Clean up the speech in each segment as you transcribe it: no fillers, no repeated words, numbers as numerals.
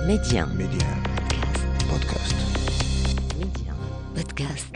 Média. Média. Podcast. Média. Podcast.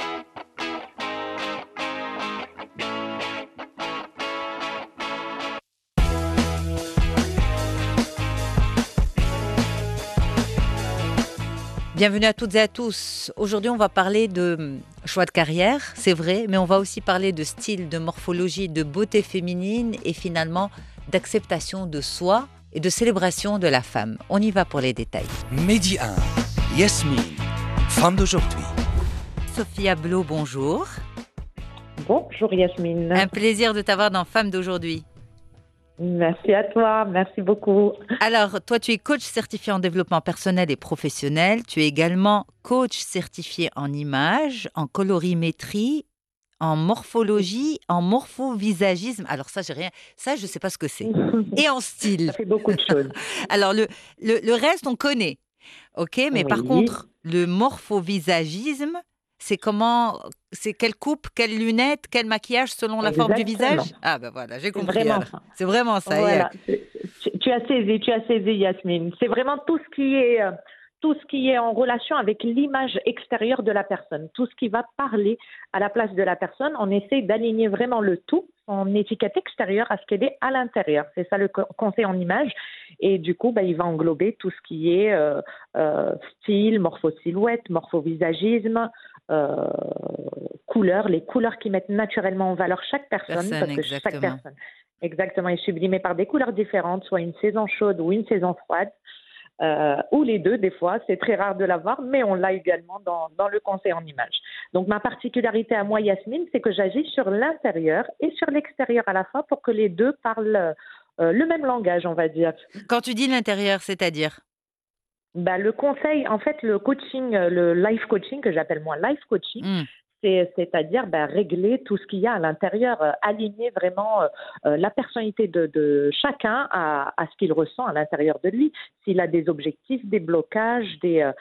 Bienvenue à toutes et à tous. Aujourd'hui, on va parler de choix de carrière, c'est vrai, mais on va aussi parler de style, de morphologie, de beauté féminine et finalement d'acceptation de soi et de célébration de la femme. On y va pour les détails. Midi 1. Yasmine, femme d'aujourd'hui. Sophia Blo, bonjour. Bonjour Yasmine. Un plaisir de t'avoir dans Femme d'aujourd'hui. Merci à toi, merci beaucoup. Alors, toi, tu es coach certifié en développement personnel et professionnel. Tu es également coach certifié en images, en colorimétrie, en morphologie, en morphovisagisme. Alors ça, j'ai rien. Ça, je ne sais pas ce que c'est. Et en style. Ça fait beaucoup de choses. Alors, le reste, on connaît. OK, mais par contre, le morphovisagisme, c'est comment, c'est quelle coupe, quelle lunette, quel maquillage selon la forme du visage? Ah ben voilà, j'ai compris. C'est vraiment ça. Voilà. Tu as saisi Yasmine. C'est vraiment tout ce qui est en relation avec l'image extérieure de la personne, tout ce qui va parler à la place de la personne. On essaie d'aligner vraiment le tout, son étiquette extérieure à ce qu'elle est à l'intérieur. C'est ça le conseil en image. Et du coup, il va englober tout ce qui est style, morpho-silhouette, morpho-visagisme, couleurs, les couleurs qui mettent naturellement en valeur chaque personne. Parce que chaque personne est sublimée par des couleurs différentes, soit une saison chaude ou une saison froide. Ou les deux, des fois, c'est très rare de l'avoir, mais on l'a également dans le conseil en image. Donc, ma particularité à moi, Yasmine, c'est que j'agis sur l'intérieur et sur l'extérieur à la fois pour que les deux parlent le même langage, on va dire. Quand tu dis l'intérieur, c'est-à-dire? Le conseil, en fait, le coaching, le life coaching, que j'appelle moi life coaching, c'est-à-dire régler tout ce qu'il y a à l'intérieur, aligner vraiment la personnalité de chacun à ce qu'il ressent à l'intérieur de lui. S'il a des objectifs, des blocages,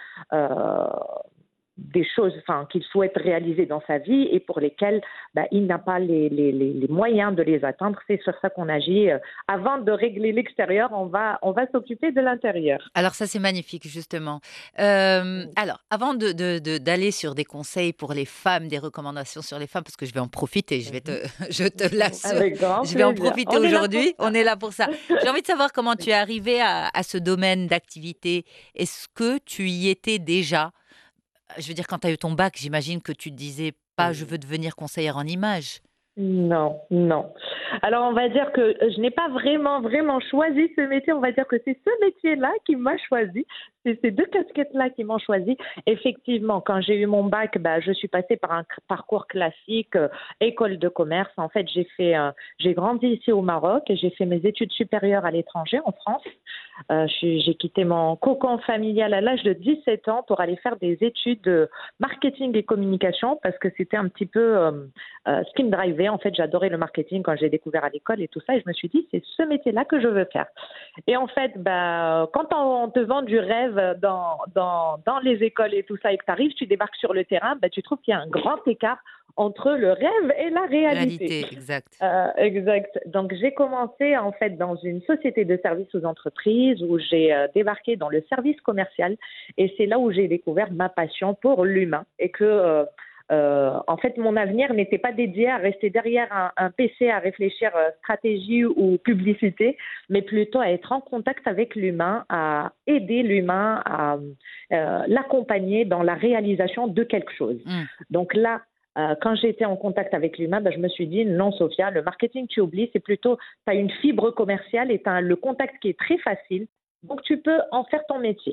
des choses qu'il souhaite réaliser dans sa vie et pour lesquelles il n'a pas les moyens de les atteindre. C'est sur ça qu'on agit. Avant de régler l'extérieur, on va s'occuper de l'intérieur. Alors ça, c'est magnifique, justement. Alors, avant d'aller sur des conseils pour les femmes, des recommandations sur les femmes, parce que je vais en profiter, je te l'assure, je vais en profiter aujourd'hui. On est là pour ça. J'ai envie de savoir comment tu es arrivée à ce domaine d'activité. Est-ce que tu y étais déjà? Je veux dire, quand tu as eu ton bac, j'imagine que tu te disais pas « je veux devenir conseillère en images ». Non. Alors, on va dire que je n'ai pas vraiment choisi ce métier. On va dire que c'est ce métier-là qui m'a choisi. C'est ces deux casquettes-là qui m'ont choisi. Effectivement, quand j'ai eu mon bac, je suis passée par un parcours classique, école de commerce. En fait, j'ai grandi ici au Maroc et j'ai fait mes études supérieures à l'étranger, en France. J'ai quitté mon cocon familial à l'âge de 17 ans pour aller faire des études de marketing et communication parce que c'était un petit peu ce qui me drivait. En fait, j'adorais le marketing quand j'ai découvert à l'école et tout ça. Et je me suis dit, c'est ce métier-là que je veux faire. Et en fait, quand on te vend du rêve dans les écoles et tout ça et que tu arrives, tu débarques sur le terrain, tu trouves qu'il y a un grand écart entre le rêve et la réalité. Exact. Exact. Donc, j'ai commencé en fait dans une société de services aux entreprises où j'ai débarqué dans le service commercial et c'est là où j'ai découvert ma passion pour l'humain et que en fait, mon avenir n'était pas dédié à rester derrière un PC à réfléchir stratégie ou publicité, mais plutôt à être en contact avec l'humain, à aider l'humain, à l'accompagner dans la réalisation de quelque chose. Donc là, quand j'étais en contact avec l'humain, je me suis dit, non Sophia, le marketing tu oublies, c'est plutôt, tu as une fibre commerciale et tu as le contact qui est très facile, donc tu peux en faire ton métier.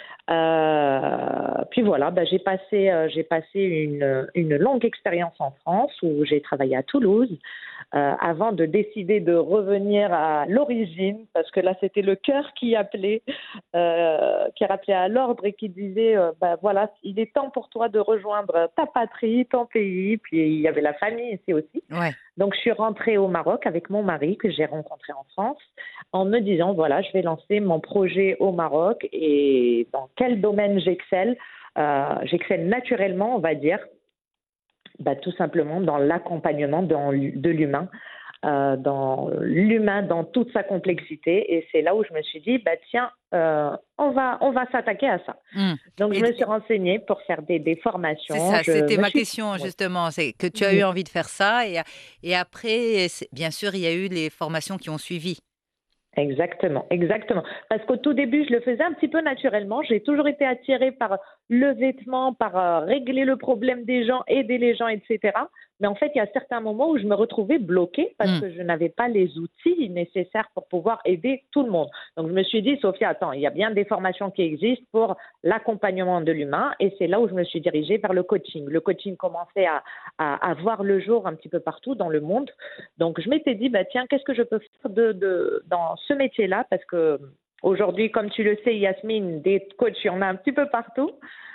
Puis voilà, j'ai passé une longue expérience en France où j'ai travaillé à Toulouse avant de décider de revenir à l'origine parce que là c'était le cœur qui rappelait à l'ordre et qui disait voilà, il est temps pour toi de rejoindre ta patrie, ton pays. Puis il y avait la famille ici aussi. Ouais. Donc je suis rentrée au Maroc avec mon mari que j'ai rencontré en France en me disant voilà, je vais lancer mon projet au Maroc et dans quel domaine j'excelle? J'excelle naturellement, on va dire, tout simplement dans l'accompagnement de l'humain dans l'humain, dans toute sa complexité. Et c'est là où je me suis dit, tiens, on va s'attaquer à ça. Donc, je me suis renseignée pour faire des formations. C'est ça, c'était ma question, justement. C'est que tu as eu envie de faire ça. Et après, bien sûr, il y a eu les formations qui ont suivi. Exactement. Parce qu'au tout début, je le faisais un petit peu naturellement. J'ai toujours été attirée par le vêtement, par régler le problème des gens, aider les gens, etc. Mais en fait, il y a certains moments où je me retrouvais bloquée parce que je n'avais pas les outils nécessaires pour pouvoir aider tout le monde. Donc, je me suis dit, Sophia, attends, il y a bien des formations qui existent pour l'accompagnement de l'humain. Et c'est là où je me suis dirigée vers le coaching. Le coaching commençait à voir le jour un petit peu partout dans le monde. Donc, je m'étais dit, tiens, qu'est-ce que je peux faire dans ce métier-là? Parce que aujourd'hui, comme tu le sais, Yasmine, des coachs, il y en a un petit peu partout.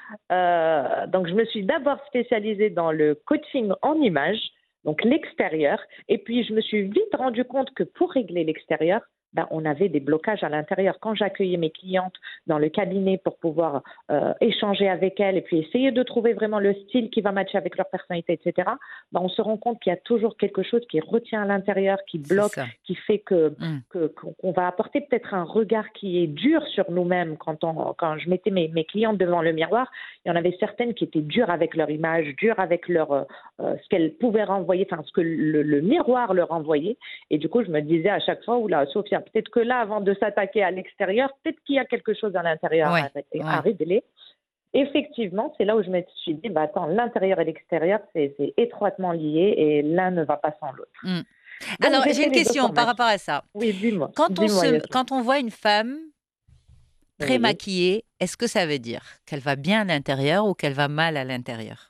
Donc, je me suis d'abord spécialisée dans le coaching en images, donc l'extérieur. Et puis, je me suis vite rendu compte que pour régler l'extérieur, on avait des blocages à l'intérieur. Quand j'accueillais mes clientes dans le cabinet pour pouvoir échanger avec elles et puis essayer de trouver vraiment le style qui va matcher avec leur personnalité, etc., on se rend compte qu'il y a toujours quelque chose qui retient à l'intérieur, qui bloque, qui fait qu'on va apporter peut-être un regard qui est dur sur nous-mêmes. Quand je mettais mes clientes devant le miroir, il y en avait certaines qui étaient dures avec leur image, dures avec leur ce qu'elles pouvaient renvoyer, enfin ce que le miroir leur envoyait. Et du coup, je me disais à chaque fois, oula, Sophia, peut-être que là, avant de s'attaquer à l'extérieur, peut-être qu'il y a quelque chose à l'intérieur à révéler. Effectivement, c'est là où je me suis dit, attends, l'intérieur et l'extérieur, c'est étroitement lié et l'un ne va pas sans l'autre. Alors, j'ai une question par rapport à ça. Oui, dis-moi. Quand on voit une femme très maquillée, est-ce que ça veut dire qu'elle va bien à l'intérieur ou qu'elle va mal à l'intérieur?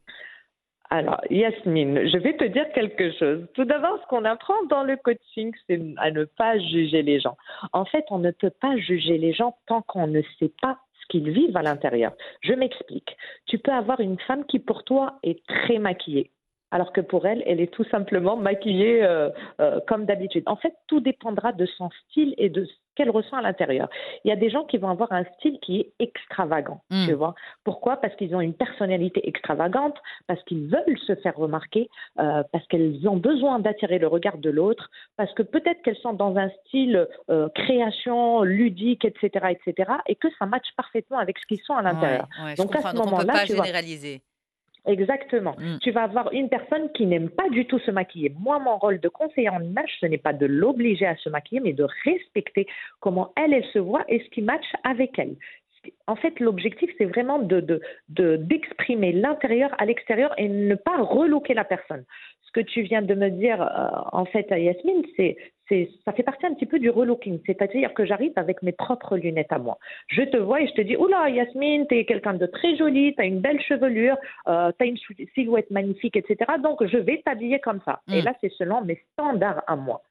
Alors, Yasmine, je vais te dire quelque chose. Tout d'abord, ce qu'on apprend dans le coaching, c'est à ne pas juger les gens. En fait, on ne peut pas juger les gens tant qu'on ne sait pas ce qu'ils vivent à l'intérieur. Je m'explique. Tu peux avoir une femme qui, pour toi, est très maquillée, alors que pour elle, elle est tout simplement maquillée comme d'habitude. En fait, tout dépendra de son style et de ce qu'elle ressent à l'intérieur. Il y a des gens qui vont avoir un style qui est extravagant, tu vois. Pourquoi? Parce qu'ils ont une personnalité extravagante, parce qu'ils veulent se faire remarquer, parce qu'elles ont besoin d'attirer le regard de l'autre, parce que peut-être qu'elles sont dans un style création, ludique, etc., et que ça matche parfaitement avec ce qu'ils sont à l'intérieur. Donc à ce moment-là, on ne peut pas généraliser. Exactement. Tu vas avoir une personne qui n'aime pas du tout se maquiller. Moi, mon rôle de conseiller en image, ce n'est pas de l'obliger à se maquiller, mais de respecter comment elle se voit et ce qui matche avec elle. En fait, l'objectif, c'est vraiment d'exprimer l'intérieur à l'extérieur et ne pas relooker la personne. Ce que tu viens de me dire, en fait, Yasmine, ça fait partie un petit peu du relooking. C'est-à-dire que j'arrive avec mes propres lunettes à moi. Je te vois et je te dis, oula, Yasmine, t'es quelqu'un de très joli, t'as une belle chevelure, t'as une silhouette magnifique, etc. Donc, je vais t'habiller comme ça. Et là, c'est selon mes standards à moi.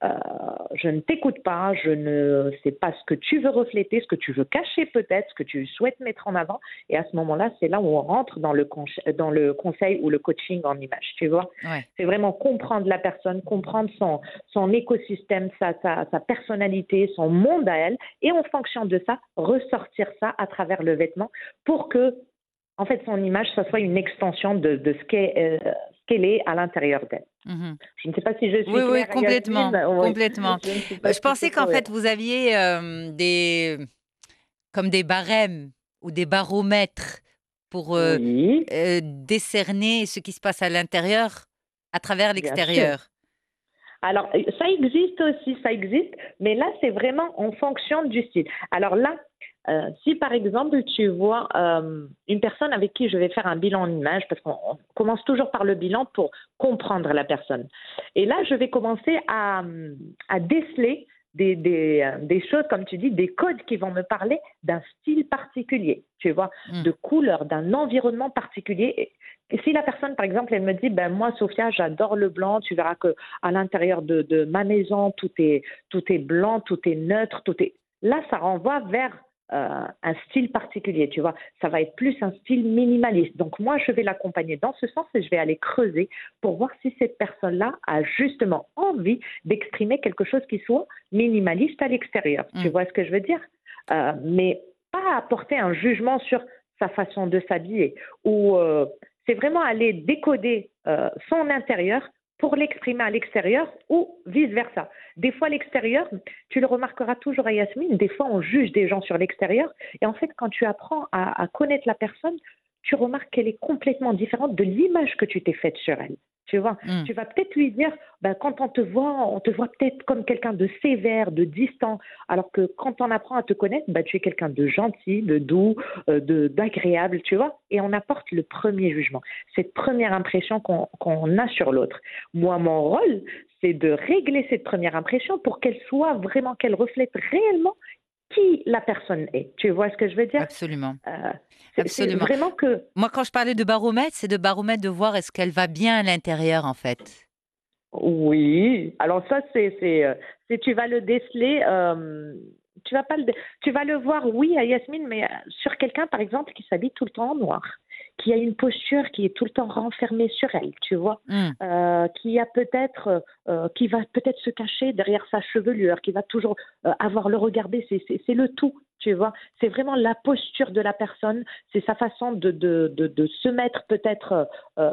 Je ne t'écoute pas, je ne sais pas ce que tu veux refléter, ce que tu veux cacher peut-être, ce que tu souhaites mettre en avant. Et à ce moment-là, c'est là où on rentre dans le conseil ou le coaching en image, tu vois. C'est vraiment comprendre la personne, comprendre son écosystème, sa personnalité, son monde à elle, et en fonction de ça, ressortir ça à travers le vêtement pour que, en fait, son image, ça soit une extension de ce qu'elle est à l'intérieur d'elle. Je ne sais pas si je suis claire. Oui, complètement. Complètement. Je pensais qu'en fait, vous aviez comme des barèmes ou des baromètres pour décerner ce qui se passe à l'intérieur à travers l'extérieur. Alors, ça existe, mais là, c'est vraiment en fonction du style. Alors là, si par exemple, tu vois une personne avec qui je vais faire un bilan en image, parce qu'on commence toujours par le bilan pour comprendre la personne. Et là, je vais commencer à déceler des choses, comme tu dis, des codes qui vont me parler d'un style particulier, tu vois, de couleur, d'un environnement particulier. Et si la personne, par exemple, elle me dit, moi, Sophia, j'adore le blanc, tu verras que à l'intérieur de ma maison, tout est blanc, tout est neutre, là, ça renvoie vers un style particulier, tu vois. Ça va être plus un style minimaliste. Donc, moi, je vais l'accompagner dans ce sens et je vais aller creuser pour voir si cette personne-là a justement envie d'exprimer quelque chose qui soit minimaliste à l'extérieur. Tu vois ce que je veux dire? Mais pas apporter un jugement sur sa façon de s'habiller ou c'est vraiment aller décoder son intérieur pour l'exprimer à l'extérieur ou vice-versa. Des fois, à l'extérieur, tu le remarqueras toujours à Yasmine, des fois, on juge des gens sur l'extérieur. Et en fait, quand tu apprends à connaître la personne, tu remarques qu'elle est complètement différente de l'image que tu t'es faite sur elle. Tu vois, tu vas peut-être lui dire, quand on te voit peut-être comme quelqu'un de sévère, de distant, alors que quand on apprend à te connaître, tu es quelqu'un de gentil, de doux, d'agréable, tu vois, et on apporte le premier jugement, cette première impression qu'on a sur l'autre. Moi, mon rôle, c'est de régler cette première impression pour qu'elle soit vraiment, qu'elle reflète réellement qui la personne est. Tu vois ce que je veux dire? Absolument. C'est Absolument. vraiment que... Moi, quand je parlais de baromètre, c'est de baromètre de voir est-ce qu'elle va bien à l'intérieur, en fait. Oui, alors ça, tu vas le déceler, tu vas le voir, oui, à Yasmine, mais sur quelqu'un, par exemple, qui s'habille tout le temps en noir, qui a une posture qui est tout le temps renfermée sur elle, tu vois, qui va peut-être se cacher derrière sa chevelure, qui va toujours avoir le regard baissé, c'est le tout. Tu vois, c'est vraiment la posture de la personne, c'est sa façon de se mettre peut-être,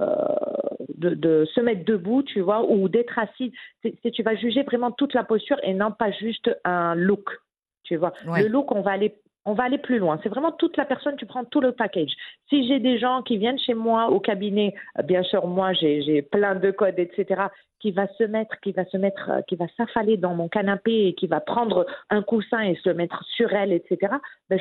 de se mettre debout, tu vois, ou d'être assis. Tu vas juger vraiment toute la posture et non pas juste un look, tu vois. Ouais. Le look, on va aller plus loin. C'est vraiment toute la personne, tu prends tout le package. Si j'ai des gens qui viennent chez moi au cabinet, bien sûr, moi, j'ai plein de codes, etc., qui va s'affaler dans mon canapé et qui va prendre un coussin et se mettre sur elle, etc.,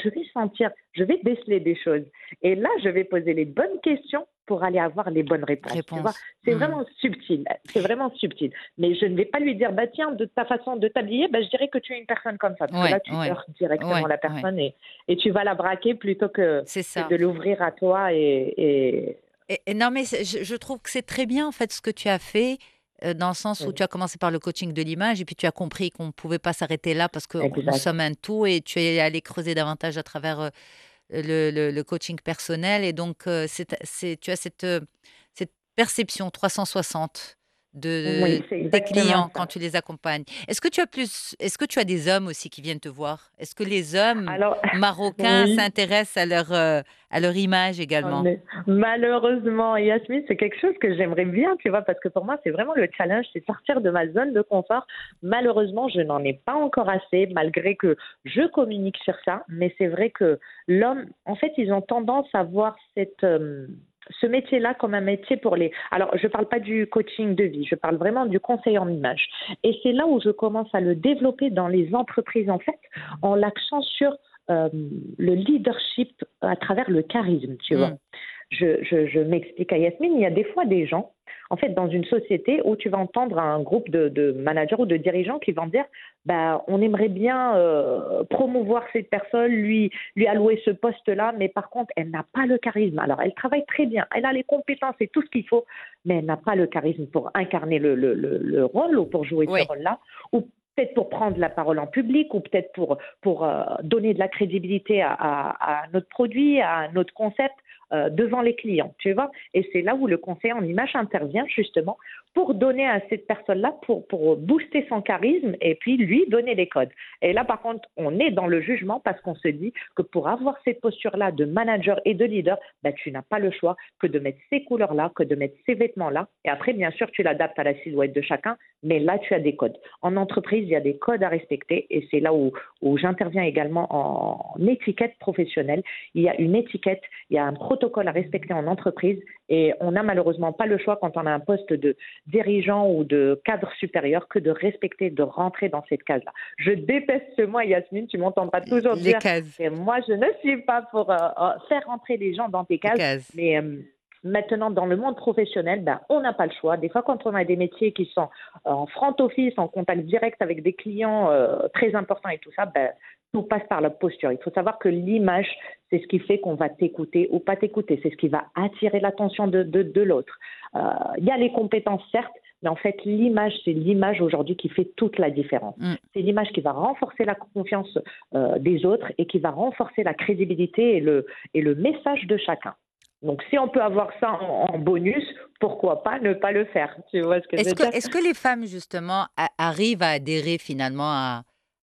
je vais déceler des choses. Et là, je vais poser les bonnes questions pour aller avoir les bonnes réponses. Tu vois, c'est vraiment subtil. C'est vraiment subtil. Mais je ne vais pas lui dire, tiens, de ta façon de t'habiller, je dirais que tu es une personne comme ça. Parce que là, tu heurtes directement la personne et tu vas la braquer plutôt que de l'ouvrir à toi et non, mais je trouve que c'est très bien, en fait, ce que tu as fait, dans le sens où tu as commencé par le coaching de l'image et puis tu as compris qu'on ne pouvait pas s'arrêter là parce que nous sommes un tout et tu es allé creuser davantage à travers le coaching personnel. Et donc, tu as cette perception 360 des clients quand tu les accompagnes. Est-ce que tu as des hommes aussi qui viennent te voir? Est-ce que les hommes marocains s'intéressent à leur image également? Malheureusement, Yasmine, c'est quelque chose que j'aimerais bien, tu vois, parce que pour moi, c'est vraiment le challenge, c'est sortir de ma zone de confort. Malheureusement, je n'en ai pas encore assez, malgré que je communique sur ça. Mais c'est vrai que l'homme, en fait, ils ont tendance à voir ce métier-là comme un métier pour les... Alors, je ne parle pas du coaching de vie, je parle vraiment du conseil en image. Et c'est là où je commence à le développer dans les entreprises, en fait, en l'accent sur le leadership à travers le charisme, tu vois. Je m'explique à Yasmine, il y a des fois des gens, en fait, dans une société où tu vas entendre un groupe de managers ou de dirigeants qui vont dire on aimerait bien promouvoir cette personne, lui allouer ce poste-là, mais par contre, elle n'a pas le charisme. Alors, elle travaille très bien, elle a les compétences et tout ce qu'il faut, mais elle n'a pas le charisme pour incarner le rôle ou pour jouer ce rôle-là, ou peut-être pour prendre la parole en public, ou peut-être pour donner de la crédibilité à notre produit, à notre concept, devant les clients, tu vois. Et c'est là où le conseil en image intervient justement pour donner à cette personne-là, pour booster son charisme et puis lui donner les codes. Et là, par contre, on est dans le jugement parce qu'on se dit que pour avoir cette posture-là de manager et de leader, tu n'as pas le choix que de mettre ces couleurs-là, que de mettre ces vêtements-là. Et après, bien sûr, tu l'adaptes à la silhouette de chacun, mais là, tu as des codes. En entreprise, il y a des codes à respecter et c'est là où j'interviens également en étiquette professionnelle. Il y a une étiquette, il y a un protocole à respecter en entreprise et on n'a malheureusement pas le choix quand on a un poste de dirigeant ou de cadre supérieur que de respecter, de rentrer dans cette case-là. Je déteste ce mot, Yasmine, tu m'entends pas toujours les dire. Cases. Et moi, je ne suis pas pour faire rentrer les gens dans tes cases. Mais maintenant, dans le monde professionnel, on n'a pas le choix. Des fois, quand on a des métiers qui sont en front office, en contact direct avec des clients très importants et tout ça, tout passe par la posture. Il faut savoir que l'image, c'est ce qui fait qu'on va t'écouter ou pas t'écouter. C'est ce qui va attirer l'attention de l'autre. Il y a les compétences, certes, mais en fait, l'image, c'est l'image aujourd'hui qui fait toute la différence. C'est l'image qui va renforcer la confiance des autres et qui va renforcer la crédibilité et le message de chacun. Donc, si on peut avoir ça en bonus, pourquoi pas ne pas le faire? Tu vois ce que je veux dire? Est-ce que les femmes, justement, arrivent à adhérer finalement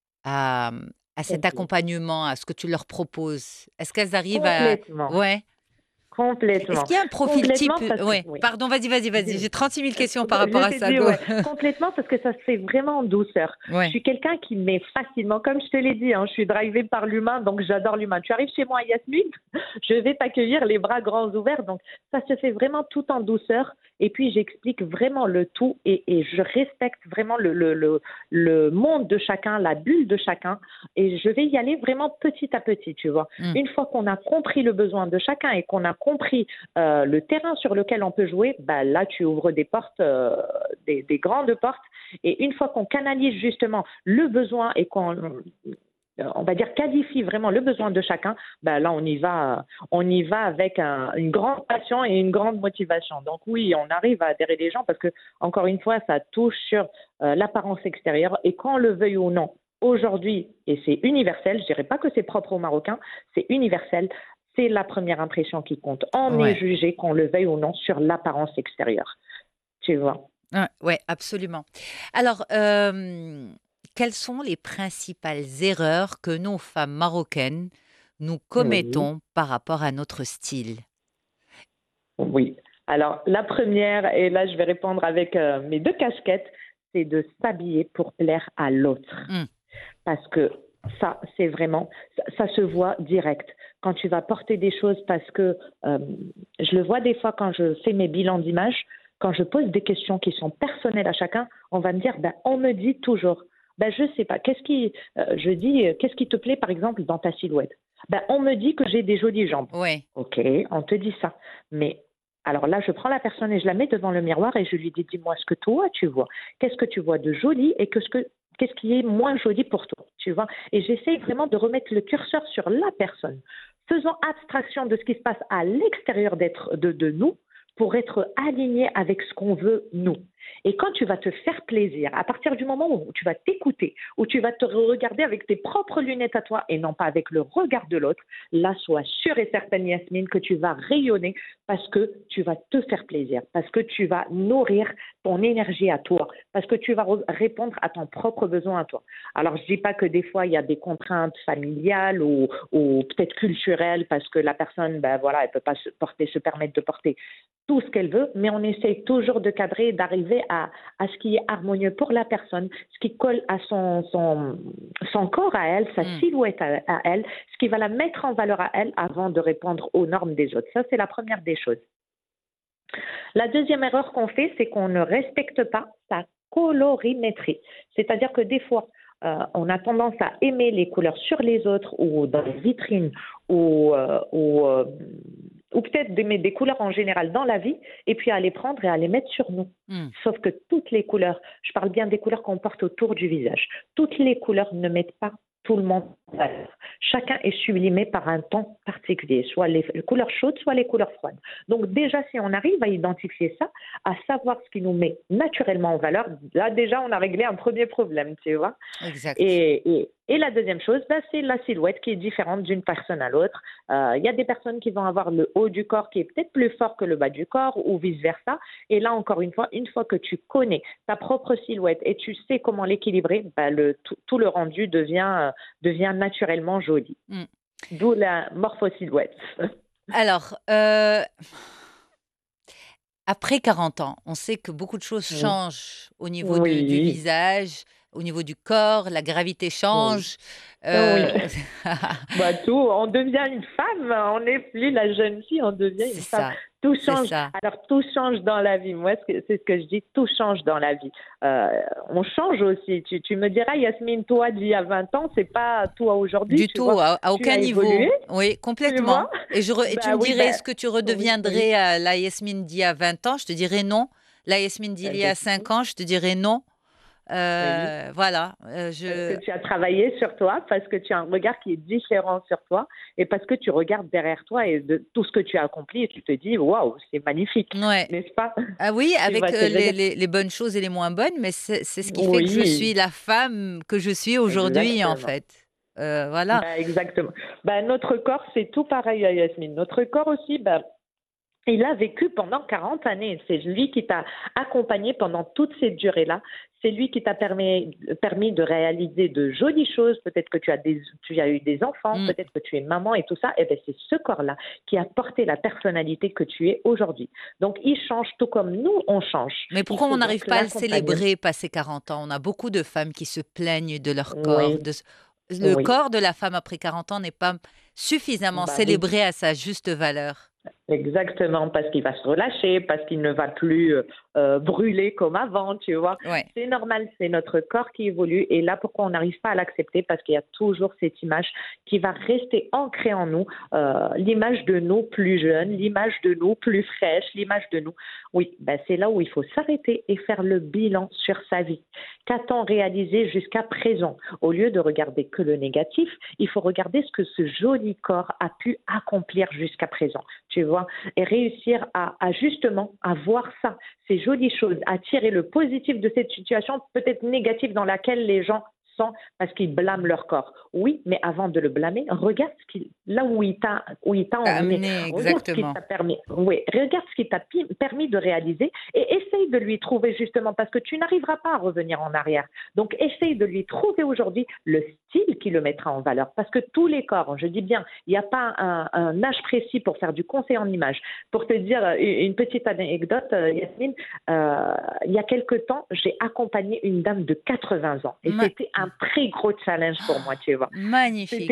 à cet accompagnement, à ce que tu leur proposes? Est-ce qu'elles arrivent Complètement. Ouais. Complètement. Est-ce qu'il y a un profil type? Complètement parce que, Ouais, oui. pardon, vas-y. J'ai 36 000 questions par rapport Je à t'ai ça. dit, Go. ouais, complètement parce que ça se fait vraiment en douceur. Je Ouais, suis quelqu'un qui met facilement, comme je te l'ai dit, hein, je suis drivée par l'humain, donc j'adore l'humain. Tu arrives chez moi, Yasmine, je vais t'accueillir les bras grands ouverts. Donc ça se fait vraiment tout en douceur. Et puis j'explique vraiment le tout et je respecte vraiment le monde de chacun, la bulle de chacun. Et je vais y aller vraiment petit à petit, tu vois. mm, Une fois qu'on a compris le besoin de chacun et qu'on a compris le terrain sur lequel on peut jouer, bah, là, tu ouvres des portes, des grandes portes. Et une fois qu'on canalise justement le besoin et qu'on, on va dire, qualifie vraiment le besoin de chacun, bah, là, on y va avec une grande passion et une grande motivation. Donc oui, on arrive à adhérer les gens parce que, encore une fois, ça touche sur l'apparence extérieure. Et qu'on le veuille ou non, aujourd'hui, et c'est universel, je dirais pas que c'est propre aux Marocains, c'est universel, c'est la première impression qui compte. On est ouais. jugé, qu'on le veuille ou non, sur l'apparence extérieure. Tu vois. Ouais, absolument. Alors, quelles sont les principales erreurs que nous, femmes marocaines, nous Oui, commettons par rapport à notre style? oui. Alors, la première, et là, je vais répondre avec mes deux casquettes, c'est de s'habiller pour plaire à l'autre. Mm, Parce que ça, c'est vraiment, ça se voit direct. Quand tu vas porter des choses, parce que je le vois des fois quand je fais mes bilans d'image, quand je pose des questions qui sont personnelles à chacun, on va me dire, ben, on me dit toujours, ben, je sais pas, je dis, qu'est-ce qui te plaît par exemple dans ta silhouette? Ben, on me dit que j'ai des jolies jambes. ouais. Ok, on te dit ça. Mais alors là, je prends la personne et je la mets devant le miroir et je lui dis, dis-moi ce que toi tu vois. Qu'est-ce que tu vois de joli et qu'est-ce qui est moins joli pour toi, tu vois. Et j'essaye vraiment de remettre le curseur sur la personne, faisant abstraction de ce qui se passe à l'extérieur de nous pour être aligné avec ce qu'on veut nous. Et quand tu vas te faire plaisir, à partir du moment où tu vas t'écouter, où tu vas te regarder avec tes propres lunettes à toi et non pas avec le regard de l'autre, là, sois sûre et certaine, Yasmine, que tu vas rayonner parce que tu vas te faire plaisir, parce que tu vas nourrir ton énergie à toi, parce que tu vas répondre à ton propre besoin à toi. Alors, je ne dis pas que des fois, il y a des contraintes familiales ou peut-être culturelles parce que la personne, ben voilà, elle ne peut pas se permettre de porter tout ce qu'elle veut, mais on essaye toujours de cadrer et d'arriver à ce qui est harmonieux pour la personne, ce qui colle à son corps à elle, sa Mm, silhouette à elle, ce qui va la mettre en valeur à elle avant de répondre aux normes des autres. Ça, c'est la première des choses. La deuxième erreur qu'on fait, c'est qu'on ne respecte pas sa colorimétrie. C'est-à-dire que des fois, on a tendance à aimer les couleurs sur les autres ou dans les vitrines ou peut-être d'aimer des couleurs en général dans la vie et puis à les prendre et à les mettre sur nous. mm. Sauf que toutes les couleurs, je parle bien des couleurs qu'on porte autour du visage, toutes les couleurs ne mettent pas tout le monde en valeur. Chacun est sublimé par un ton particulier, soit les couleurs chaudes, soit les couleurs froides. Donc déjà, si on arrive à identifier ça, à savoir ce qui nous met naturellement en valeur, là déjà, on a réglé un premier problème, tu vois. Exact. Et la deuxième chose, ben, c'est la silhouette qui est différente d'une personne à l'autre. Il y a des personnes qui vont avoir le haut du corps qui est peut-être plus fort que le bas du corps ou vice-versa. Et là, encore une fois que tu connais ta propre silhouette et tu sais comment l'équilibrer, ben, tout le rendu devient naturellement joli. Mm. D'où la morphosilhouette. Alors, après 40 ans, on sait que beaucoup de choses Oui, changent au niveau du oui, visage, au niveau du corps, la gravité oui. change. Oui. euh, Bah tout, on devient une femme, on n'est plus la jeune fille, on devient c'est une femme. ça, Tout c'est change. ça. Alors tout change dans la vie. Moi, c'est ce que je dis, tout change dans la vie. On change aussi. Tu me diras, Yasmine, toi d'il y a 20 ans, c'est pas toi aujourd'hui, Du tu tout, vois. à Tu aucun as niveau. évolué, Oui, tu vois. complètement. Et tu Bah me oui, dirais, bah est-ce que tu oui, oui. redeviendrais la Yasmine d'il y a 20 ans? Je te dirais non. La Yasmine d'il y a 5 ans, je te dirais non. Oui. Voilà. Parce que tu as travaillé sur toi, parce que tu as un regard qui est différent sur toi, et parce que tu regardes derrière toi et de tout ce que tu as accompli, et tu te dis, waouh, c'est magnifique, Ouais. n'est-ce pas? Ah oui, Tu avec vois ce que je veux dire? les bonnes choses et les moins bonnes, mais c'est ce qui fait que je suis Oui, la femme que je suis aujourd'hui, en exactement. fait. Voilà. Bah, exactement. Bah, notre corps, c'est tout pareil à Yasmine. Notre corps aussi, bah, Il a vécu pendant 40 années. C'est lui qui t'a accompagné pendant toute cette durée-là. C'est lui qui t'a permis de réaliser de jolies choses. Peut-être que tu as eu des enfants, peut-être que tu es maman et tout ça. Et bien, c'est ce corps-là qui a porté la personnalité que tu es aujourd'hui. Donc, il change tout comme nous, on change. Mais pourquoi on n'arrive pas à le célébrer passé 40 ans? On a beaucoup de femmes qui se plaignent de leur corps. Oui. Le corps de la femme après 40 ans n'est pas suffisamment célébré à sa juste valeur. Exactement, parce qu'il va se relâcher, parce qu'il ne va plus brûler comme avant, tu vois. Ouais. C'est normal, c'est notre corps qui évolue. Et là, pourquoi on n'arrive pas à l'accepter? Parce qu'il y a toujours cette image qui va rester ancrée en nous, l'image de nous plus jeunes, l'image de nous plus fraîche, l'image de nous. Oui, c'est là où il faut s'arrêter et faire le bilan sur sa vie. Qu'a-t-on réalisé jusqu'à présent? Au lieu de regarder que le négatif, il faut regarder ce que ce joli corps a pu accomplir jusqu'à présent. Tu vois, et réussir à justement à voir ça, ces jolies choses, à tirer le positif de cette situation peut-être négative dans laquelle les gens sont parce qu'ils blâment leur corps. Oui, mais avant de le blâmer, regarde là où il t'a emmené. Regarde ce qu'il t'a permis. Oui, regarde ce qui t'a permis de réaliser et essaye de lui trouver justement, parce que tu n'arriveras pas à revenir en arrière. Donc, essaye de lui trouver aujourd'hui le style qui le mettra en valeur. Parce que tous les corps, je dis bien, il n'y a pas un âge précis pour faire du conseil en image. Pour te dire une petite anecdote, Yasmine, il y a quelque temps, j'ai accompagné une dame de 80 ans. Et c'était un très gros challenge pour moi, tu vois. Magnifique.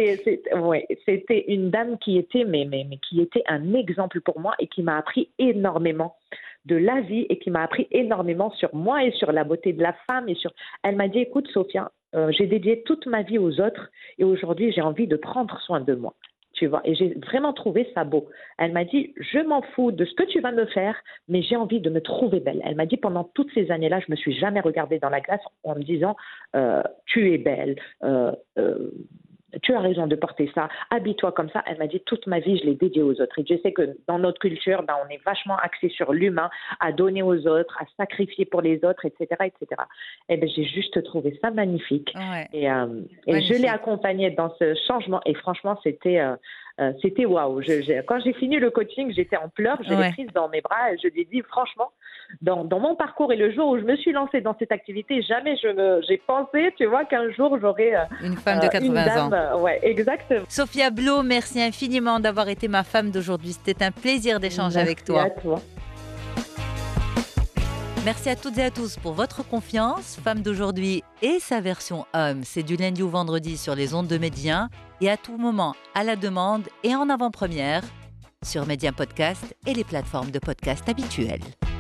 C'était une dame qui était, mais qui était un exemple pour moi et qui m'a appris énormément de la vie et qui m'a appris énormément sur moi et sur la beauté de la femme. Elle m'a dit, écoute Sophia, j'ai dédié toute ma vie aux autres et aujourd'hui j'ai envie de prendre soin de moi. Tu vois, et j'ai vraiment trouvé ça beau. Elle m'a dit, je m'en fous de ce que tu vas me faire, mais j'ai envie de me trouver belle. Elle m'a dit, pendant toutes ces années-là, je me suis jamais regardée dans la glace en me disant, tu es belle, tu as raison de porter ça, habille-toi comme ça. Elle m'a dit, toute ma vie, je l'ai dédiée aux autres. Et je sais que dans notre culture, on est vachement axé sur l'humain, à donner aux autres, à sacrifier pour les autres, etc., etc. Et bien, j'ai juste trouvé ça magnifique. Ouais. Et je l'ai accompagnée dans ce changement. Et franchement, c'était waouh. Quand j'ai fini le coaching, j'étais en pleurs, je l'ai prise dans mes bras et je lui ai dit, franchement, dans mon parcours et le jour où je me suis lancée dans cette activité, jamais j'ai pensé, tu vois, qu'un jour j'aurais une femme de 80 ans. Ouais, exactement. Sophia Blo, merci infiniment d'avoir été ma femme d'aujourd'hui. C'était un plaisir d'échanger avec toi. Merci à toi. Merci à toutes et à tous pour votre confiance. Femme d'aujourd'hui et sa version homme, c'est du lundi au vendredi sur les ondes de Média et à tout moment à la demande et en avant-première sur Média Podcast et les plateformes de podcast habituelles.